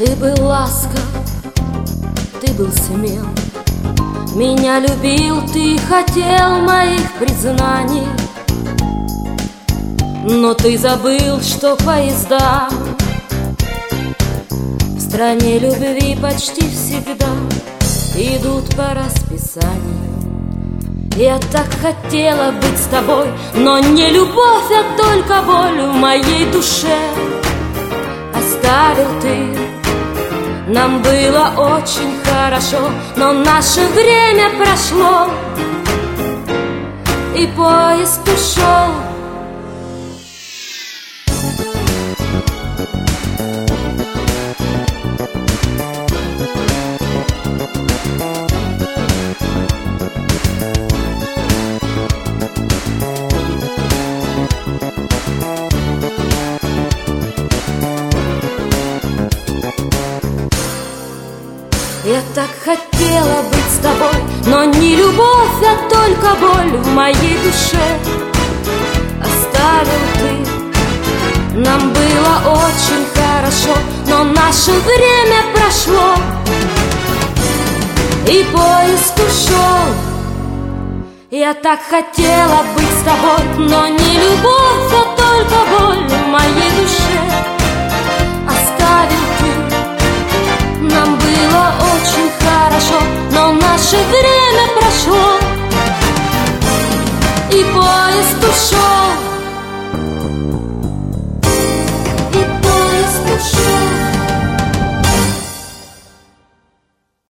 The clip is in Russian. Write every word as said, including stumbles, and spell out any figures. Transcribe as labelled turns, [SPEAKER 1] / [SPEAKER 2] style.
[SPEAKER 1] Ты был ласков, ты был смел, меня любил, ты хотел моих признаний. Но ты забыл, что поезда в стране любви почти всегда идут по расписанию. Я так хотела быть с тобой, но не любовь, а только боль в моей душе оставил ты. Нам было очень хорошо, но наше время прошло, и поезд ушел. Я так хотела быть с тобой, но не любовь, а только боль в моей душе оставил ты. Нам было очень хорошо, но наше время прошло, и поезд ушел. Я так хотела быть с тобой, но не любовь, а только боль в моей душе оставил ты. Нам было очень хорошо, но наше время